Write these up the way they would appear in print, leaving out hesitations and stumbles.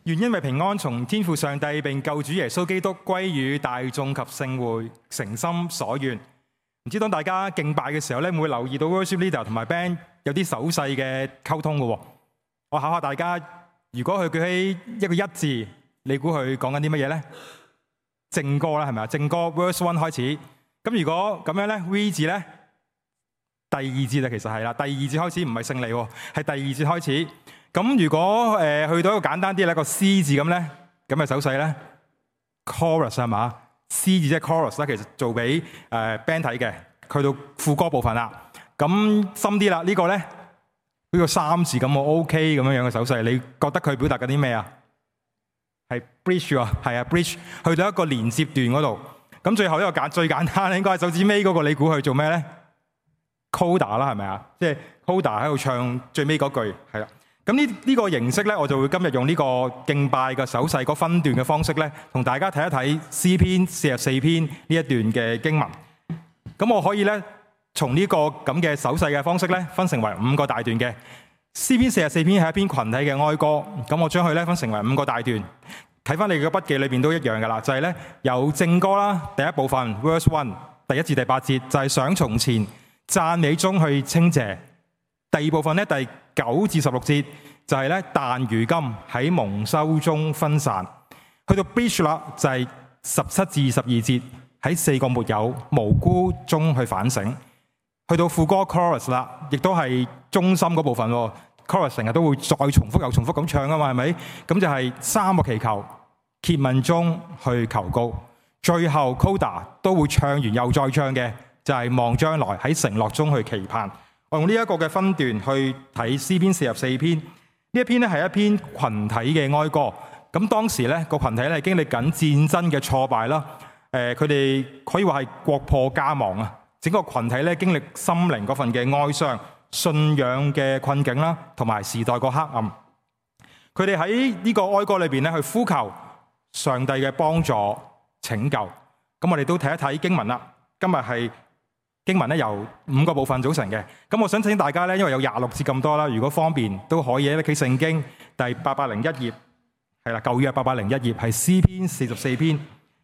願因為平安從天父上帝並救主耶穌基督歸與大眾及聖會，誠心所願。唔知當大家敬拜嘅時候咧，會唔會留意到 worship leader 同埋 band 有啲手勢嘅溝通嘅？我考下大家，如果佢舉起一個一字，你估佢講緊啲乜嘢咧？正歌啦，係咪啊？正歌 verse 1開始。咁如果咁樣咧 ，V 字咧，第二節啦，其實係啦，第二節開始唔係勝利，係第二節開始。咁如果去到一個簡單啲咧，個 C 字咁咧，咁嘅手勢咧 ，chorus 係嘛 ？C 字即係 chorus 啦，其實做俾band 睇嘅，去到副歌部分啦。咁深啲啦，呢個咧，呢個3字咁我 OK 咁樣樣嘅手勢，你覺得佢表達緊啲咩啊？係 bridge 啊，係啊 bridge， 去到一個連接段嗰度。咁最後一個最簡單應該係手指尾嗰個，你估佢做咩咧 ？coda 啦，係咪啊？即係 coda 喺度唱最尾嗰句，係啦。咁呢個形式咧，我就會今日用呢個敬拜嘅手勢個分段嘅方式咧，同大家睇一睇詩篇44篇呢一段嘅經文。咁我可以咧，從呢個咁嘅手勢嘅方式咧，分成為5個大段嘅。詩篇44篇係一篇群體嘅哀歌，咁我將佢咧分成為5個大段。睇翻你嘅筆記裏邊都一樣噶啦，就係咧有正歌啦，第一部分 verse 1，第1至第8節就係想從前，讚美中去稱謝。第二部分咧，第9至16節就係咧，但如今喺蒙羞中分散。去到 bridge 啦，就係17至22節喺4個沒有無辜中去反省。去到副歌 chorus 啦，亦都係中心嗰部分。chorus 成日都會再重複又重複咁唱啊嘛，係咪？咁就係3個祈求，詰問中去求告。最後 coda 都會唱完又再唱嘅，就係望將來喺承諾中去期盼。我用呢一個嘅分段去睇詩篇44篇，呢一篇咧係一篇群體嘅哀歌。咁當時咧個群體咧經歷緊戰爭嘅挫敗啦，佢哋可以話係國破家亡啊！整個群體咧經歷心靈嗰份嘅哀傷、信仰嘅困境啦，同埋時代個黑暗。佢哋喺呢個哀歌裏邊咧去呼求上帝嘅幫助、拯救。咁我哋都睇一睇經文啦。今日係經文咧由5個部分組成嘅。咁我想請大家咧，因為有26節咁多啦，如果方便都可以拎起聖經第801頁，係啦，舊約801頁係詩篇44篇。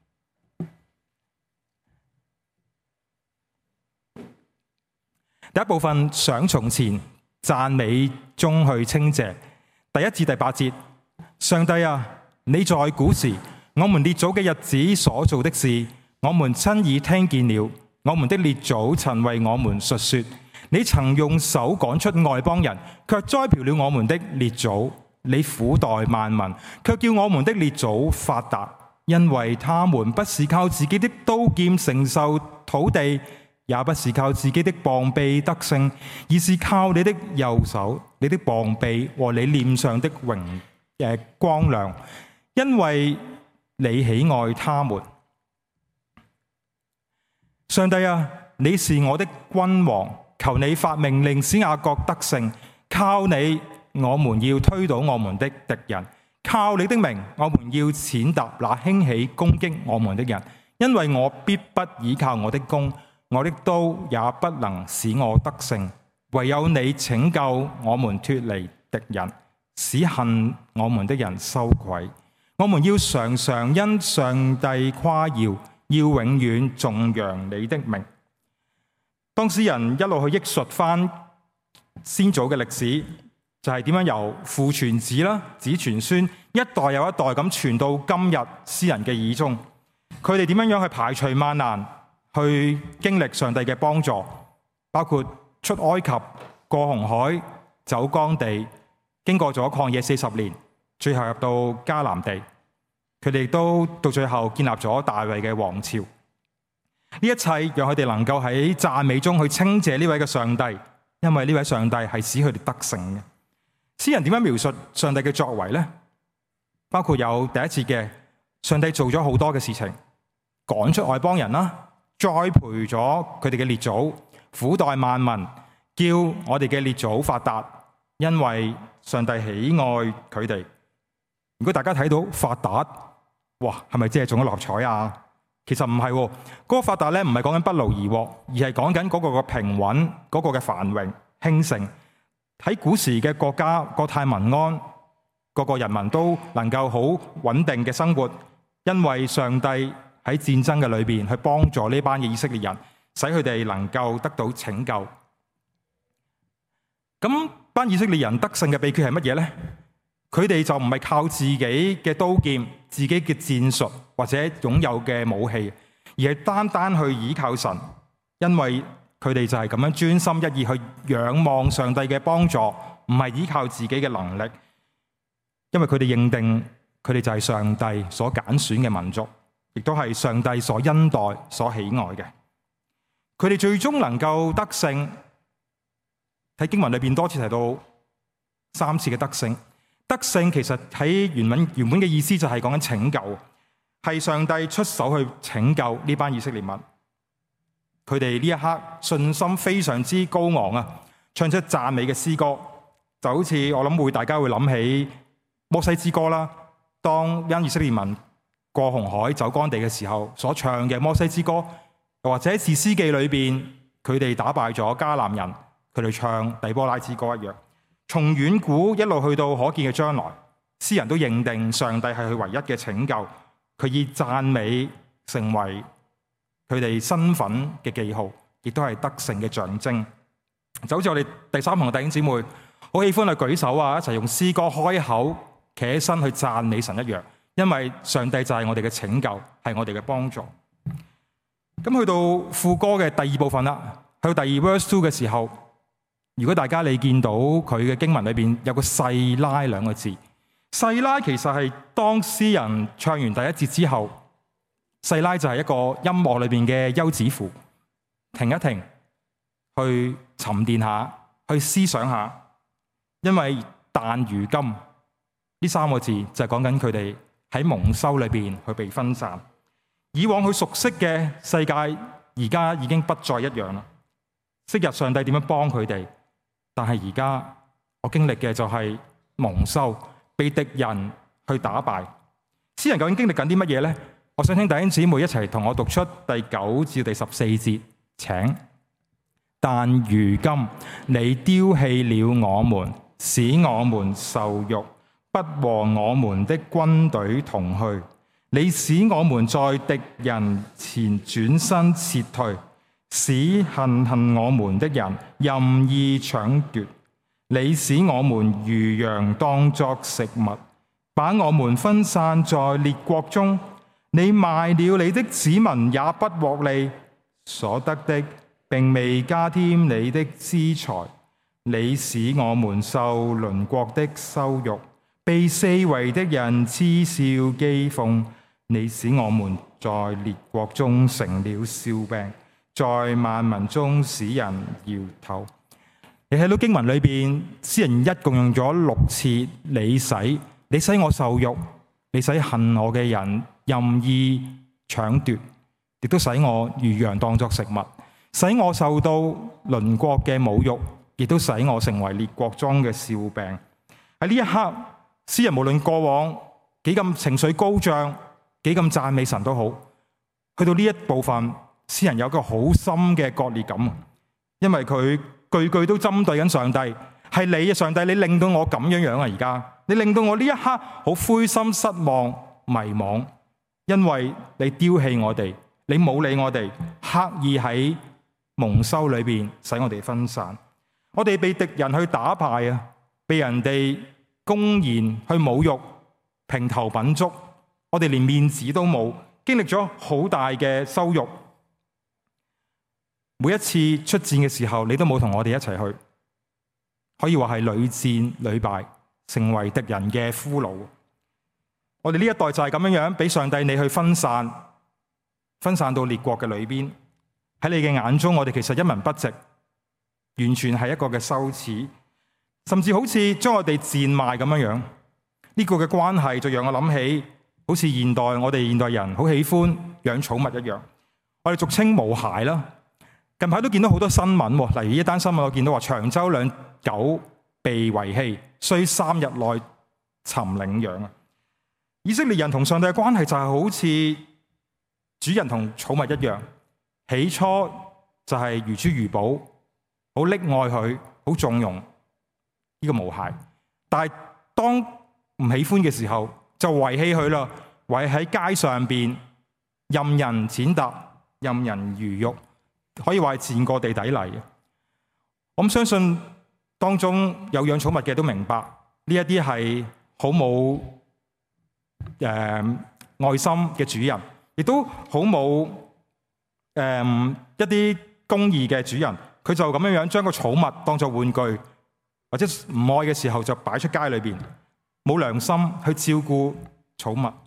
第一部分想從前，讚美中去稱謝。第1至第8節，上帝啊，你在古時我們列祖嘅日子所做的事，我們親耳聽見了。我們的列祖曾為我們述說，你曾用手趕出外邦人，卻栽培了我們的列祖。你苦待萬民，卻叫我們的列祖發達，因為他們不是靠自己的刀劍承受土地，也不是靠自己的膀臂得勝，而是靠你的右手、你的膀臂和你臉上的光亮，因為你喜愛他們。上帝啊，你是我的君王，求你發命令使雅各得勝。靠你，我們要推倒我們的敵人；靠你的名，我們要踐踏那興起攻擊我們的人。因為我必不倚靠我的弓，我的刀也不能使我得勝。唯有你拯救我們脫離敵人，使恨我們的人羞愧。我們要常常因上帝誇耀，要永遠頌揚你的名。當詩人一路去憶述翻先祖嘅歷史，就係點樣由父傳子啦，子傳孫，一代又一代咁傳到今日詩人嘅耳中。佢哋點樣去排除萬難，去經歷上帝嘅幫助，包括出埃及、過紅海、走乾地，經過咗曠野40年，最後入到迦南地。佢哋都到最後建立咗大衛嘅王朝。呢一切讓佢哋能夠喺讚美中去稱謝呢位嘅上帝，因為呢位上帝係使佢哋得勝嘅。詩人點樣描述上帝嘅作為呢？包括有第一節嘅上帝做咗好多嘅事情，趕出外邦人啦，栽培咗佢哋嘅列祖，苦待萬民，叫我哋嘅列祖發達，因為上帝喜愛佢哋。如果大家睇到發達，哇，係咪即係中咗六合彩啊？其實唔係，嗰個發達咧唔係講緊不勞而獲，而係講緊嗰個嘅平穩，嗰個嘅繁榮興盛。喺古時嘅國家國泰民安， 個個人民都能夠好穩定嘅生活，因為上帝喺戰爭嘅裏邊去幫助呢班嘅以色列人，使佢哋能夠得到拯救。咁班以色列人得勝嘅秘訣係乜嘢呢？佢哋就唔係靠自己嘅刀劍、自己嘅戰術或者擁有嘅武器，而係單單去倚靠神，因為佢哋就係咁樣專心一意去仰望上帝嘅幫助，唔係依靠自己嘅能力，因為佢哋認定佢哋就係上帝所揀選嘅民族，亦都係上帝所恩待、所喜愛嘅。佢哋最終能夠得勝，喺經文裏邊多次提到3次嘅得勝。得勝其實喺原本嘅意思就係講緊拯救，係上帝出手去拯救呢班以色列民。佢哋呢一刻信心非常之高昂啊，唱出讚美嘅詩歌，就好似我諗大家會諗起摩西之歌啦。當因以色列民過紅海走乾地嘅時候所唱嘅摩西之歌，又或者喺士師記裏邊佢哋打敗咗迦南人，佢哋唱底波拉之歌一樣。從遠古一路去到可見嘅將來，詩人都認定上帝係佢唯一嘅拯救，佢以讚美成為佢哋身份嘅記號，亦都係得勝嘅象徵。就好似我哋第三行弟兄姊妹好喜歡去舉手啊，一齊用詩歌開口企起身去讚美神一樣，因為上帝就係我哋嘅拯救，係我哋嘅幫助。咁去到副歌嘅第二部分啦，去到第二 verse 2嘅時候，如果大家你見到佢嘅經文裏邊有個細拉兩個字，細拉其實係當詩人唱完第一節之後，細拉就係一個音樂裏邊嘅休止符，停一停，去沉澱下，去思想下。因為但如今呢3個字就係講緊佢哋喺蒙羞裏邊去被分散。以往佢熟悉嘅世界而家已經不再一樣啦。昔日上帝點樣幫佢哋，但係而家我經歷嘅就係蒙羞，被敵人去打敗。詩人究竟經歷緊啲乜嘢呢？我想請弟兄姊妹一齊同我讀出第9至第14節，請。但如今你丟棄了我們，使我們受辱，不和我們的軍隊同去。你使我們在敵人前轉身撤退，使恨我們的人任意搶奪。你使我們如羊當作食物，把我們分散在列國中。你賣了你的子民也不獲利，所得的並未加添你的資財。你使我們受鄰國的羞辱，被四圍的人嗤笑譏諷。你使我們在列國中成了笑柄，在萬民中使人搖頭。你睇到經文裏邊，詩人一共用咗6次你使我受辱，你使恨我嘅人任意搶奪，亦都使我如羊當作食物，使我受到鄰國嘅侮辱，亦都使我成為列國中嘅笑柄。喺呢一刻，詩人無論過往幾咁情緒高漲，幾咁讚美神都好，去到呢一部分，詩人有一個好深嘅割裂感，因為佢句句都針對緊上帝，係你啊，上帝，你令到我咁樣樣啊！而家你令到我呢一刻好灰心失望迷惘，因為你丟棄我哋，你冇理我哋，刻意喺蒙羞裏邊使我哋分散，我哋被敵人去打敗啊，被人哋公然去侮辱，評頭品足，我哋連面子都冇，經歷咗好大嘅羞辱。每一次出戰嘅時候，你都冇同我哋一齊去，可以話係屢戰屢敗，成為敵人嘅俘虜。我哋呢一代就係咁樣樣，俾上帝你去分散到列國嘅裏邊。喺你嘅眼中，我哋其實一文不值，完全係一個嘅羞恥，甚至好似將我哋賤賣咁樣樣。呢個嘅關係就讓我諗起，好似我哋現代人好喜歡養寵物一樣。我哋俗稱毛孩啦。近排都見到好多新聞，例如一單新聞我見到話長洲兩狗被遺棄，需3日內尋領養。以色列人同上帝嘅關係就係好似主人同寵物一樣，起初就係如珠如寶，好溺愛佢，好縱容呢個毛孩。但係當唔喜歡嘅時候，就遺棄佢啦，遺喺街上邊，任人踐踏，任人魚肉，可以話係賤過地底泥嘅。我相信當中有養寵物嘅都明白，呢一啲係好冇愛心嘅主人，亦都好冇一啲公義嘅主人。佢就咁樣將個寵物當作玩具，或者唔愛嘅時候就擺出街裏邊，冇良心去照顧寵物，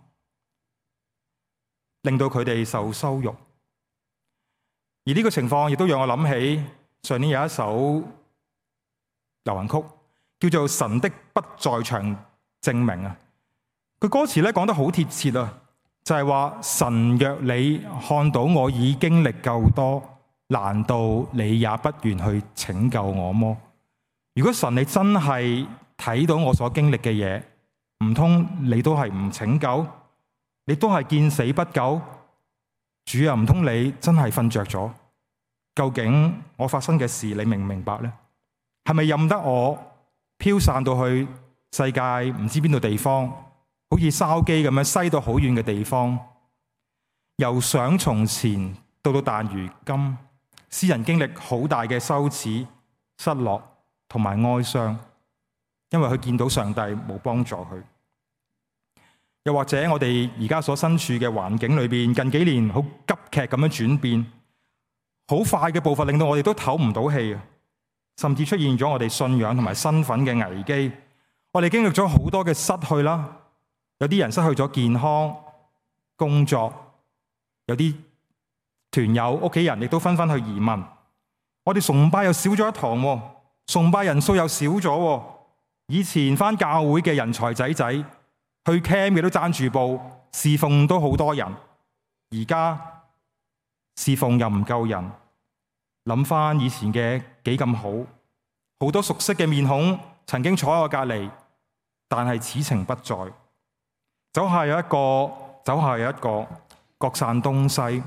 令到佢哋受羞辱。而呢個情況亦都讓我諗起上年有一首流行曲，叫做《神的不在場證明》啊。佢歌詞咧講得好貼切啊，就係話神若你看到我已經歷夠多，難道你也不願去拯救我麼？如果神你真係睇到我所經歷嘅嘢，唔通你都係唔拯救？你都係見死不救？主啊，唔通你真係瞓着咗？究竟我發生嘅事你明唔明白呢？係咪任得我飄散到去世界唔知邊度地方，好似筲箕咁樣西到好遠嘅地方？由想從前到但如今，詩人經歷好大嘅羞恥、失落同埋哀傷，因為佢見到上帝冇幫助佢。又或者我哋而家所身處嘅環境裏邊，近幾年好急劇咁樣轉變，好快嘅步伐令到我哋都唞唔到氣，甚至出現咗我哋信仰同埋身份嘅危機。我哋經歷咗好多嘅失去啦，有啲人失去咗健康、工作，有啲團友、屋企人亦都紛紛去移民。我哋崇拜又少咗一堂，崇拜人數又少咗。以前返教會嘅人才仔仔，去 camp 嘅都爭住報，侍奉都好多人。而家侍奉又唔夠人。諗返以前嘅幾咁好，好多熟悉嘅面孔曾經坐喺我隔離，但係此情不再。走下有一個，走下有一個，各散東西。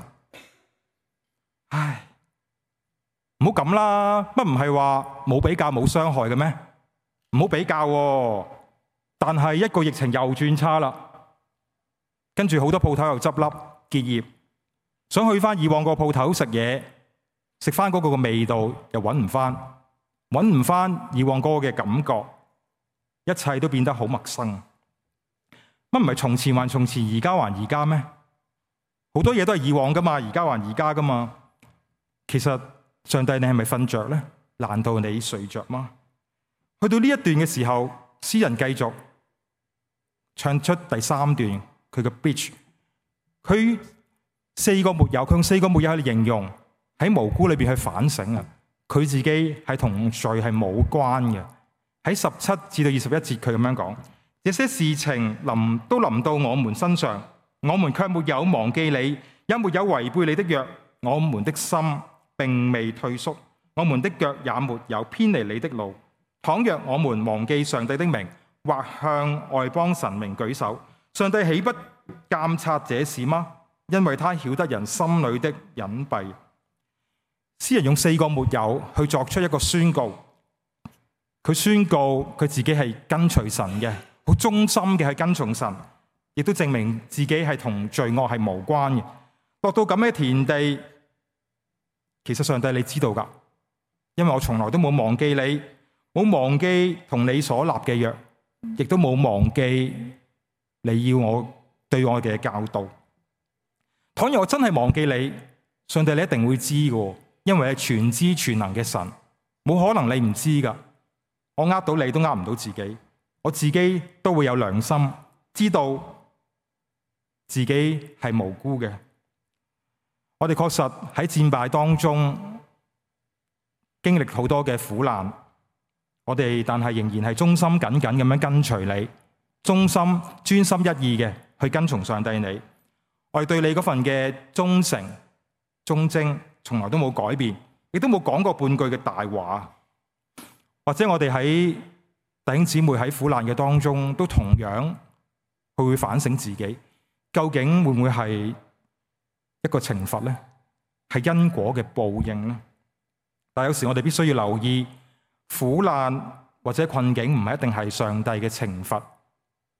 唉，唔好咁啦，乜唔係話冇比較冇傷害嘅咩？唔好比較喎。但係一個疫情又轉差啦，跟住好多鋪頭又執笠結業，想去返以往個鋪頭食嘢，食返嗰個嘅味道又揾唔返以往嗰個嘅感覺，一切都變得好陌生。乜唔係從前還從前，而家還而家咩？好多嘢都係以往噶嘛，而家還而家噶嘛。其實上帝，你係咪瞓着呢？難道你睡着嗎？去到呢一段嘅時候，詩人繼續唱出第三段佢嘅 bridge。佢四個沒有，佢用四個沒有去形容喺無辜裏邊去反省啊。佢自己係同罪係冇關嘅。喺17至到21節，佢咁樣講：這些事情都臨到我們身上，我們卻沒有忘記你，也沒有違背你的約。我們的心並未退縮，我們的腳也沒有偏離你的路。倘若我們忘記上帝的名，或向外邦神明舉手，上帝豈不監察這事嗎？因為他曉得人心裏的隱蔽。詩人用四個沒有去作出一個宣告，佢宣告佢自己係跟隨神嘅，好忠心嘅係跟從神，亦都證明自己係同罪惡係無關嘅。落到咁嘅田地，其實上帝你知道㗎，因為我從來都冇忘記你，冇忘記同你所立嘅約，亦都冇忘記你要我對我哋嘅教導。倘若我真係忘記你，上帝你一定會知嘅，因為係全知全能嘅神，冇可能你唔知㗎。我呃到你都呃唔到自己，我自己都會有良心，知道自己係無辜嘅。我哋確實喺戰敗當中經歷好多嘅苦難，我哋但係仍然係忠心緊緊咁樣跟隨你，忠心專心一意嘅去跟從上帝你。我哋對你嗰份嘅忠誠忠貞從來都冇改變，亦都冇講過半句嘅大話。或者我哋喺弟兄姊妹喺苦難嘅當中都同樣佢會反省自己，究竟會唔會係一個懲罰呢？係因果嘅報應呢？但有時我哋必須要留意，苦難或者困境唔係一定係上帝嘅懲罰，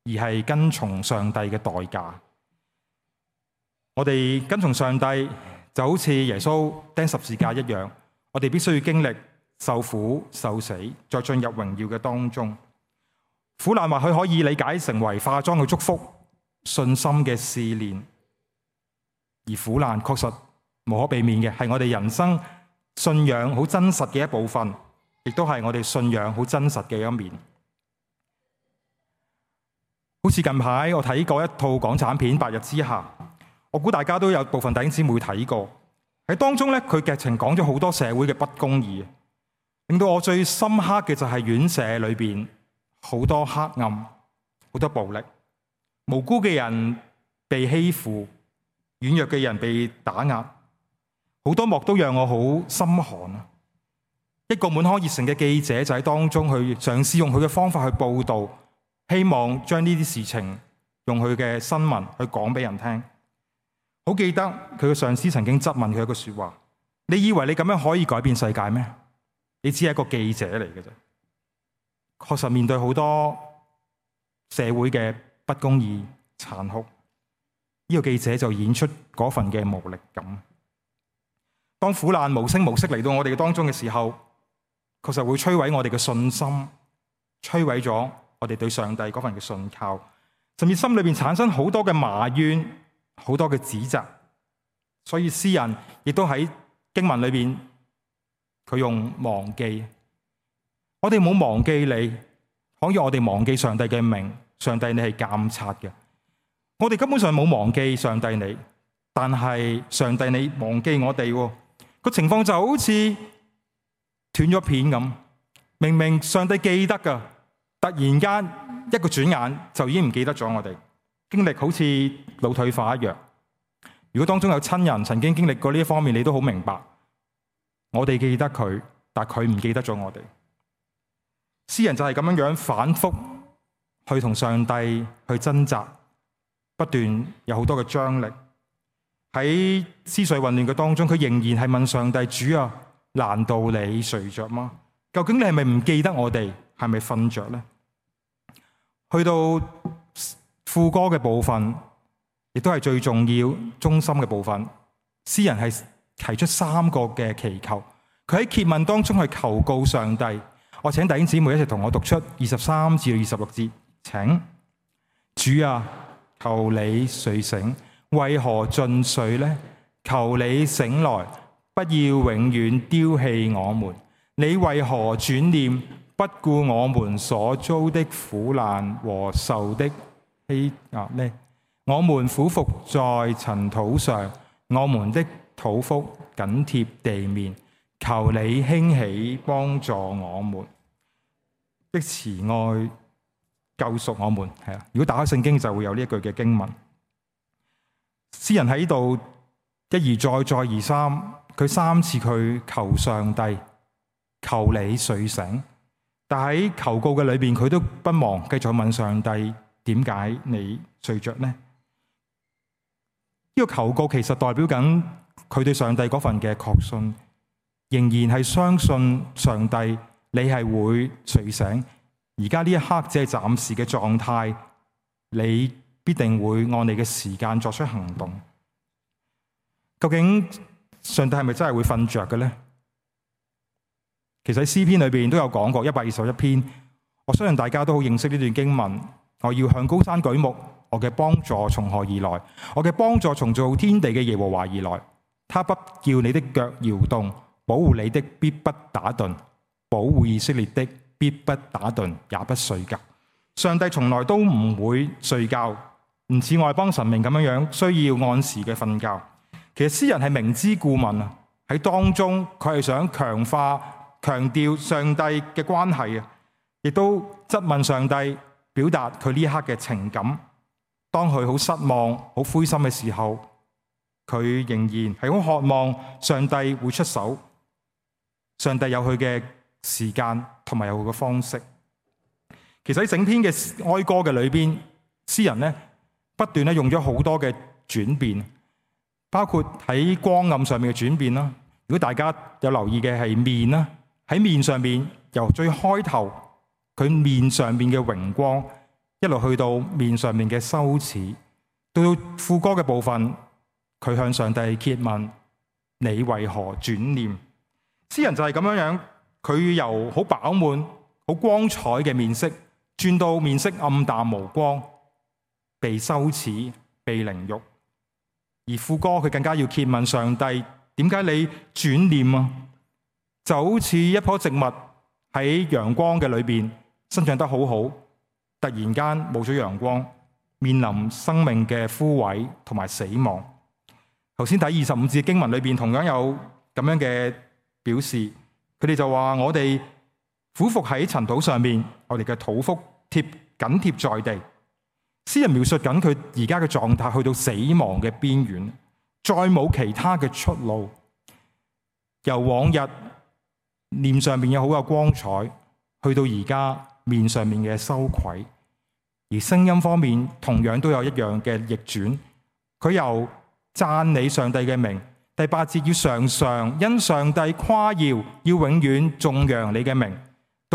而係跟從上帝嘅代價。我哋跟從上帝就好似耶穌釘十字架一樣，我哋必須要經歷受苦受死，再進入榮耀嘅當中。苦難或許可以理解成為化妝嘅祝福，信心嘅試煉，而苦難確實無可避免嘅，係我哋人生信仰好真實嘅一部分，亦都係我哋信仰好真實嘅一面。好似近排我睇過一套港產片《白日之下》，我估大家都有部分弟兄姊妹睇過。喺當中咧，佢劇情講咗好多社會嘅不公義，令到我最深刻嘅就係院舍裏邊好多黑暗、好多暴力，無辜嘅人被欺負，軟弱嘅人被打壓，好多幕都讓我好心寒啊！一個滿腔熱誠嘅記者就喺當中去嘗試用佢嘅方法去報導，希望將呢啲事情用佢嘅新聞去講俾人聽。好記得佢嘅上司曾經質問佢一個說話：你以為你咁樣可以改變世界咩？你只係一個記者嚟嘅啫。確實面對好多社會嘅不公義、殘酷，呢個記者就演出嗰份嘅無力感。當苦難無聲無息嚟到我哋嘅當中嘅時候，確實會摧毀我哋嘅信心，摧毀咗我哋對上帝嗰份嘅信靠，甚至心裏邊產生好多嘅埋怨，好多嘅指責。所以詩人亦都喺經文裏邊，佢用忘記。我哋冇忘記你，可以我哋忘記上帝嘅名。上帝你係監察嘅，我哋根本上冇忘記上帝你，但係上帝你忘記我哋。個情況就好似斷咗片咁，明明上帝記得噶，突然間一個轉眼就已經唔記得咗我哋。經歷好似腦退化一樣。如果當中有親人曾經經歷過呢一方面，你都好明白，我哋記得佢，但佢唔記得咗我哋。詩人就係咁樣反覆去同上帝去掙扎，不斷有好多嘅張力。喺思緒混亂嘅當中，佢仍然係問上帝：主啊，難道你睡着嗎？究竟你係咪唔記得我哋？係咪瞓着呢？去到副歌嘅部分，亦都係最重要、中心嘅部分。詩人係提出3個嘅祈求，佢喺詰問當中去求告上帝。我請弟兄姊妹一齊同我讀出23至26節，請。主啊，求你睡醒，為何盡睡呢？求你醒來，不要永遠丟棄我們。你為何轉念，不顧我們所遭的苦難和受的欺壓呢？我們俯伏在塵土上，我們的肚腹緊貼地面。求你興起幫助我們的慈愛，救贖我們。係啊，如果打開聖經就會有呢一句嘅經文。詩人喺度一而再再而三，佢3次佢求上帝，求你睡醒。但喺求告嘅裏邊，佢都不忘繼續問上帝：點解你睡着呢？呢個求告其實代表緊佢對上帝嗰份嘅確信，仍然係相信上帝你係會睡醒。而家呢一刻只係暫時嘅狀態，你必定會按你嘅時間作出行動。究竟上帝係咪真係會瞓着嘅呢？其實喺詩篇裏邊都有講過，121篇，我相信大家都好認識呢段經文。我要向高山舉目，我嘅幫助從何而來？我嘅幫助從造天地嘅耶和華而來。他不叫你的腳搖動，保護你的必不打盹，保護以色列的必不打盹，也不睡覺。上帝從來都唔會睡覺，唔似外邦神明咁樣需要按時嘅瞓覺。其實詩人係明知故問啊，喺當中佢係想強調上帝嘅關係啊，亦都質問上帝，表達佢呢一刻嘅情感。當佢好失望、好灰心嘅時候，佢仍然係好渴望上帝會出手。上帝有佢嘅時間同埋有佢嘅方式。其實喺整篇嘅哀歌嘅裏邊，詩人咧不斷咧用咗好多嘅轉變，包括喺光暗上面嘅轉變啦。如果大家有留意嘅係面啦，喺面上面由最開頭佢面上面嘅榮光， 一路去到面上面嘅羞恥，到副歌嘅部分，佢向上帝詰問：你為何轉念？詩人就係咁樣，佢由好飽滿、好光彩嘅面色，轉到面色暗淡無光，被羞恥、被凌辱。而副歌佢更加要詰問上帝：點解你轉念啊？就好似一棵植物喺陽光嘅裏邊生長得好好，突然間冇咗陽光，面臨生命嘅枯萎同埋死亡。頭先睇25節經文裏邊同樣有咁樣嘅表示，佢哋就話：我哋俯伏喺塵土上面，我哋嘅肚腹緊貼在地。詩人描述緊佢而家嘅狀態，去到死亡嘅邊緣，再冇其他嘅出路。由往日臉上面有好有光彩，去到而家面上面嘅羞愧。而聲音方面同樣都有一樣嘅逆轉，佢由讚美上帝嘅名，第8節要常常因上帝誇耀，要永遠頌揚你嘅名，到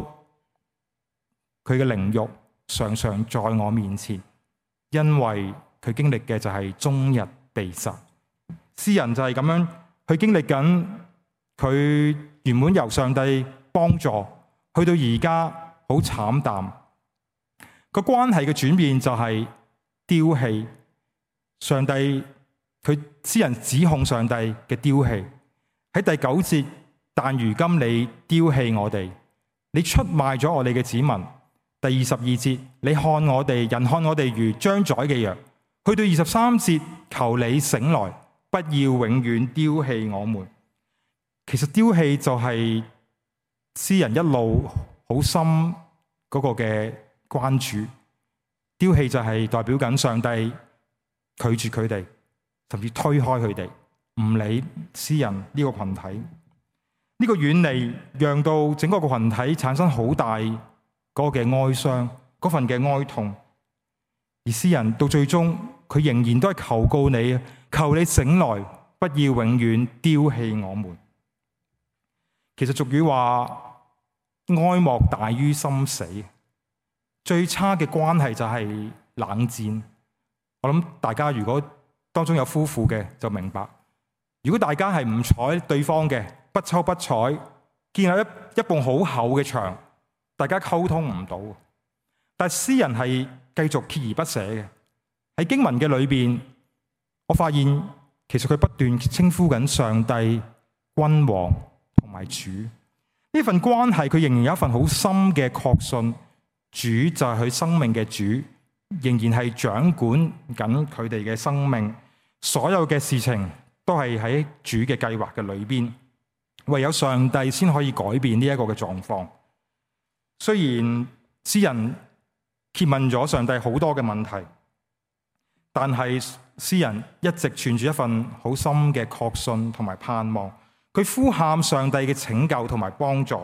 佢嘅凌辱常常在我面前，因為佢經歷嘅就係終日被殺。詩人就係咁樣去經歷緊，佢原本由上帝幫助，去到而家好慘淡。個關係嘅轉變就係丟棄上帝，佢詩人指控上帝嘅丟棄。喺第9節，但如今你丟棄我哋，你出賣咗我哋嘅子民。第22節，你看我哋人看我哋如將宰嘅羊。去到23節，求你醒來，不要永遠丟棄我們。其實丟棄就係詩人一路好深嗰個嘅關注，丟棄就係代表緊上帝拒絕佢哋，甚至推開佢哋，唔理詩人呢個群體。呢個遠離讓到整個群體產生好大嗰個嘅哀傷，嗰份嘅哀痛。而詩人到最終，佢仍然都係求告你，求你醒來，不要永遠丟棄我們。其實俗語話，哀莫大於心死。最差嘅關係就係冷戰。我諗大家如果當中有夫婦嘅就明白，如果大家係唔睬對方嘅，不瞅不睬，建立一埲好厚嘅牆，大家溝通唔到。但係詩人係繼續鍥而不捨嘅。喺經文嘅裏邊，我發現其實佢不斷稱呼緊上帝、君王同埋主。呢份關係佢仍然有一份好深嘅確信。主就係佢生命嘅主，仍然係掌管緊佢哋嘅生命，所有嘅事情都係喺主嘅計劃嘅裏邊。唯有上帝先可以改變呢一個嘅狀況。雖然詩人詰問咗上帝好多嘅問題，但係詩人一直存住一份好深嘅確信同埋盼望。佢呼喊上帝嘅拯救同埋幫助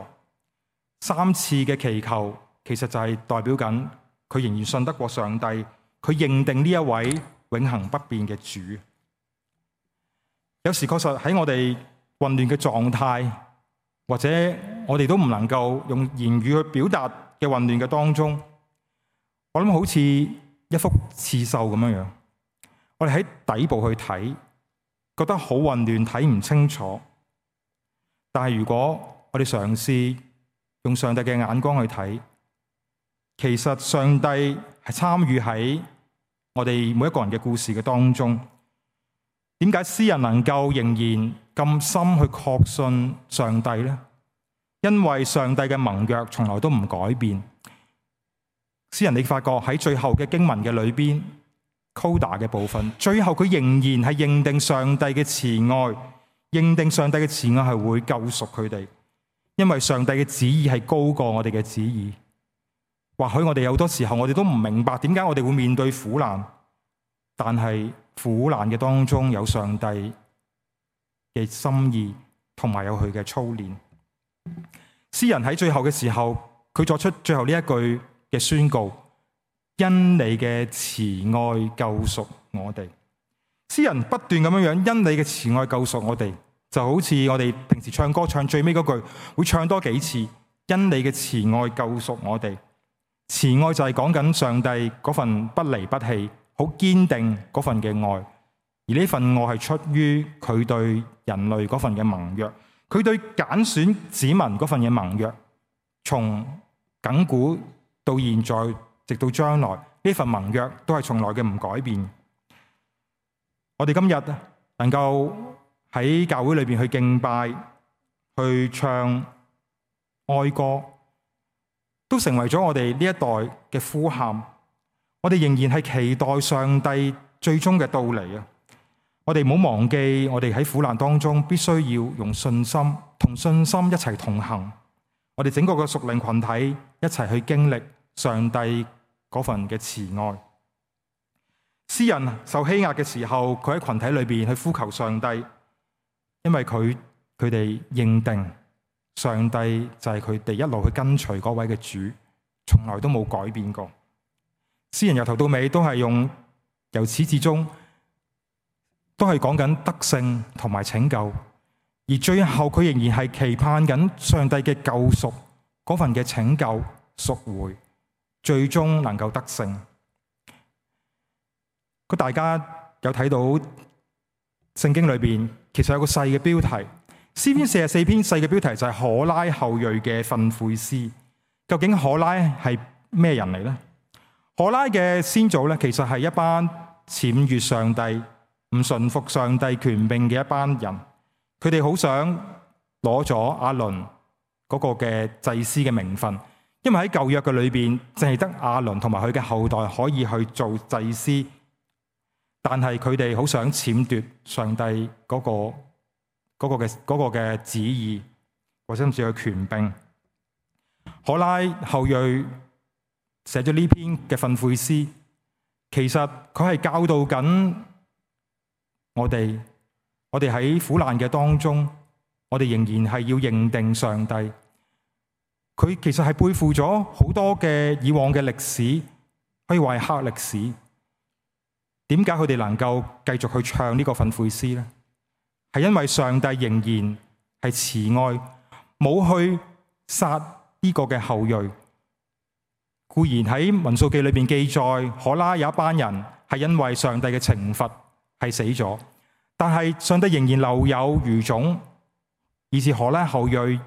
，3次嘅祈求。其實就係代表緊佢仍然信得過上帝，佢認定呢一位永恆不變嘅主。有時確實喺我哋混亂嘅狀態，或者我哋都唔能夠用言語去表達嘅混亂嘅當中，我諗好似一幅刺繡咁樣，我哋喺底部去睇，覺得好混亂，睇唔清楚。但係如果我哋嘗試用上帝嘅眼光去睇，其實上帝係參與喺我哋每一個人嘅故事嘅當中。點解詩人能夠仍然咁深去確信上帝呢？因為上帝嘅盟約從來都唔改變。詩人你發覺喺最後嘅經文嘅裏邊 ，Coda 嘅部分，最後佢仍然係認定上帝嘅慈愛，認定上帝嘅慈愛係會救贖佢哋。因為上帝嘅旨意係高過我哋嘅旨意。或許我哋有好多時候我哋都唔明白點解我哋會面對苦難，但係苦難嘅當中有上帝嘅心意，同埋有佢嘅操練。詩人喺最後嘅時候，佢作出最後呢一句嘅宣告：因你嘅慈愛救贖我哋。詩人不斷咁樣樣，因你嘅慈愛救贖我哋，就好似我哋平時唱歌唱最尾嗰句，會唱多幾次：因你嘅慈愛救贖我哋。 慈愛就係講緊上帝嗰份不離不棄、好堅定嗰份嘅愛，而呢份愛係出於佢對人類嗰份嘅盟約，佢對揀選子民嗰份嘅盟約，從亙古到現在，直到將來，呢份盟約都係從來嘅唔改變。我哋今日能夠喺教會裏邊去敬拜、去唱哀歌，都成為咗我哋呢一代嘅呼喊。我哋仍然係期待上帝最終嘅到嚟啊！我哋唔好忘記，我哋喺苦難當中必須要用信心同信心一齊同行。我哋整個嘅屬靈群體一齊去經歷上帝嗰份嘅慈愛。詩人受欺壓嘅時候，佢喺群體裏邊去呼求上帝，因為佢哋認定上帝就係佢哋一路去跟隨嗰位嘅主，從來都冇改變過。詩人由頭到尾都係由始至終都係講緊得勝同埋拯救，而最後佢仍然係期盼緊上帝嘅救贖嗰份嘅拯救贖回，最終能夠得勝。大家有睇到聖經裏邊其實有個細嘅標題，詩篇44篇細嘅標題就係可拉後裔嘅訓誨詩。究竟可拉係咩人嚟呢？可拉嘅先祖咧，其實係一班僭越上帝、唔順服上帝權柄嘅一班人。佢哋好想攞咗亞倫嗰個嘅祭司嘅名分，因為喺舊約嘅裏邊，淨係得亞倫同埋佢嘅後代可以去做祭司。但係佢哋好想僭奪上帝嗰個嘅旨意，或者甚至係權柄。可拉後裔寫咗呢篇嘅訓誨詩，其實佢係教導緊我哋喺苦難嘅當中，我哋仍然係要認定上帝。佢其實係背負咗好多嘅以往嘅歷史，可以話係黑歷史。點解佢哋能夠繼續去唱呢個訓誨詩呢？係因為上帝仍然係慈愛，冇去殺呢個嘅後裔。固然喺民數記裏邊記載，可拉有一班人係因為上帝嘅懲罰係死咗，但係上帝仍然留有餘種，以至可拉後裔喺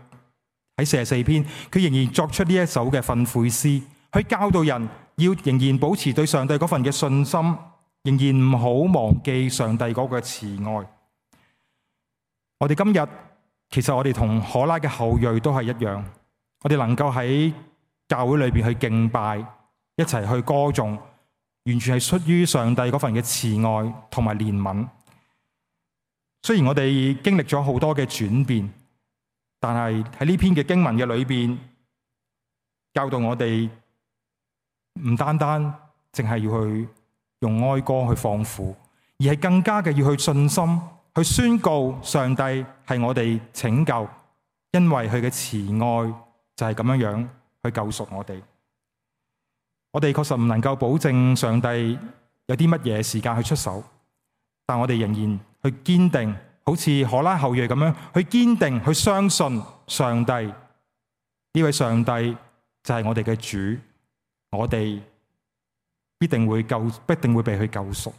44篇，佢仍然作出呢一首嘅訓誨詩，去教導人要仍然保持對上帝嗰份嘅信心。仍然唔好忘記上帝嗰個慈愛。我哋今日其實我哋同可拉嘅後裔都係一樣，我哋能夠喺教會裏邊去敬拜，一齊去歌頌，完全係出於上帝嗰份嘅慈愛同埋憐憫。雖然我哋經歷咗好多嘅轉變，但係喺呢篇嘅經文嘅裏邊，教導我哋唔單單淨係要去用哀歌去放負，而係更加嘅要去信心，去宣告上帝係我哋拯救，因為佢嘅慈愛就係咁樣樣去救贖我哋。我哋確實唔能夠保證上帝有啲乜嘢時間去出手，但我哋仍然去堅定，好似可拉後裔咁樣去堅定，去相信上帝。呢位上帝就係我哋嘅主，我哋必定會被佢救贖。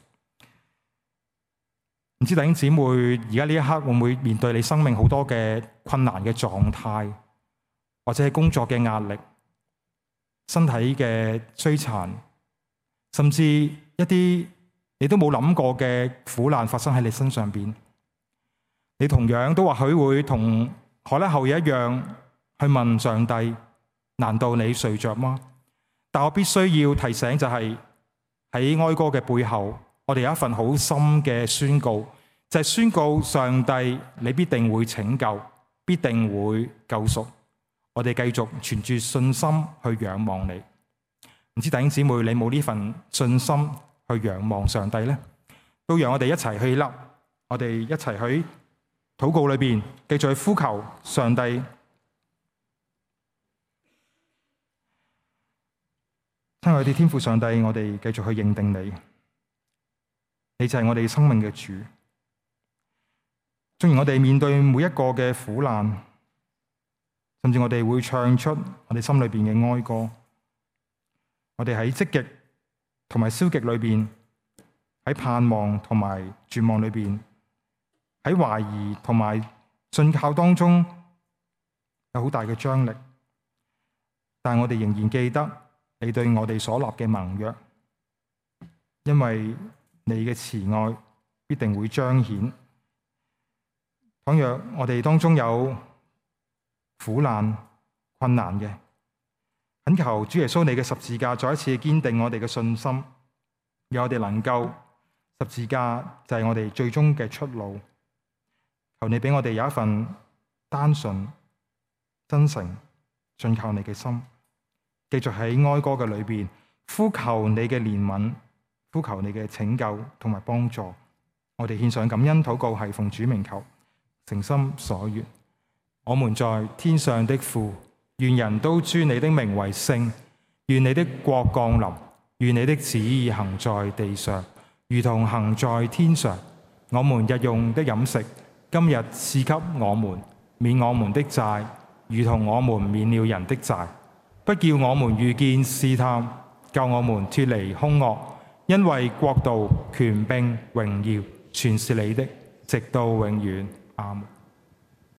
唔知弟兄姊妹而家呢一刻會唔會面對你生命好多嘅困難嘅狀態，或者係工作嘅壓力、身體嘅摧殘，甚至一啲你都冇諗過嘅苦難發生喺你身上邊？你同樣都或許會同可拉後裔一樣去問上帝：難道你睡着嗎？但我必須要提醒就係喺哀歌嘅背後，我哋有一份好深嘅宣告，就係宣告上帝你必定會拯救，必定會救贖。我哋繼續存住信心去仰望你。唔知弟兄姊妹你冇呢份信心去仰望上帝呢？都讓我哋一齊去立，我哋一齊去禱告裏邊繼續去呼求上帝。親愛的天父上帝，我哋繼續去認定你，你就係我哋生命嘅主。縱然我哋面對每一個嘅苦難，甚至我哋會唱出我哋心裏邊嘅哀歌， 我哋喺積極同埋消極裏邊，喺盼望同埋絕望裏邊，喺懷疑同埋信靠當中有好大嘅張力，但我哋仍然記得你對我哋所立嘅盟約，因為你嘅慈愛必定會彰顯。倘若我哋當中有苦難困難嘅，懇求主耶穌你嘅十字架再一次堅定我哋嘅信心，讓我哋能夠十字架就係我哋最終嘅出路。求你俾我哋有一份單純、真誠、信靠你嘅心，繼續喺哀歌嘅裏邊呼求你嘅憐憫，呼求你嘅拯救同埋幫助。我哋獻上感恩禱告，係奉主名求，誠心所願。我們在天上的父，願人都尊你的名為聖，願你的國降臨，願你的旨意行在地上，如同行在天上。我們日用的飲食，今日賜給我們，免我們的債，如同我們免了人的債，不叫我們遇見試探，救我們脫離兇惡。因為國度、權柄、榮耀，全是你的，直到永遠。阿們。